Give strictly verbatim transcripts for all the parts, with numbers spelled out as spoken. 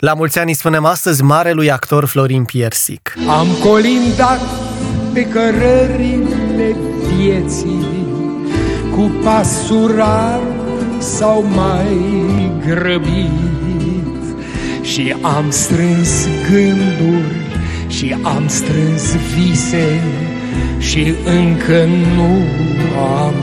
La mulți ani îi spunem astăzi marelui actor Florin Piersic. Am colindat pe cărările vieții, cu pasul rar sau mai grăbit, și am strâns gânduri și am strâns vise și încă nu am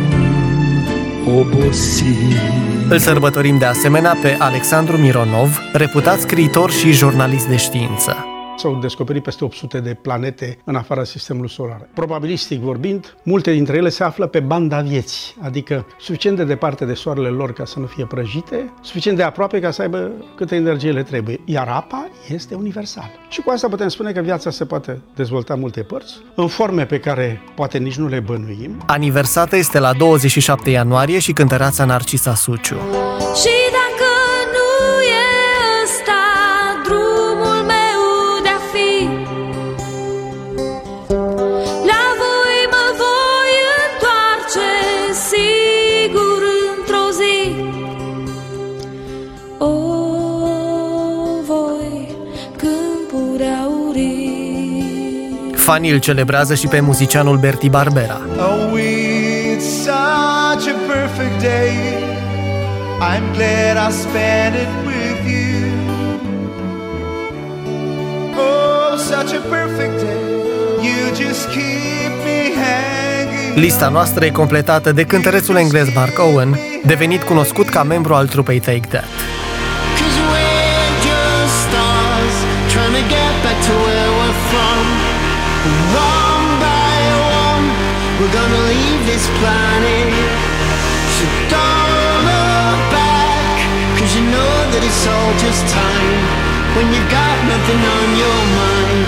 obosit. Îl sărbătorim de asemenea pe Alexandru Mironov, reputat scriitor și jurnalist de știință. S-au descoperit peste opt sute de planete în afara sistemului solar. Probabilistic vorbind, multe dintre ele se află pe banda vieții, adică suficient de departe de soarele lor ca să nu fie prăjite, suficient de aproape ca să aibă câtă energie le trebuie. Iar apa este universală. Și cu asta putem spune că viața se poate dezvolta în multe părți, în forme pe care poate nici nu le bănuim. Aniversată este la douăzeci și șapte ianuarie și cântăreața Narcisa Suciu. Și dacă nu e ăsta drumul meu de-a fi, la voi mă voi întoarce sigur într-o zi. O, voi, câmpuri aurii. Fanii îl celebrează și pe muzicianul Berti Barbera. Oh, it's such a perfect day. I'm glad I spent it with you. Oh, such a perfect day. You just keep me hanging. Lista noastră e completată de cântărețul englez Mark Owen, devenit cunoscut ca membru al trupei Take That. Cause we're just stars trying to get back to where we're from. One by one, we're gonna leave this planet. So don't look back, cause you know that it's all just time when you've got nothing on your mind.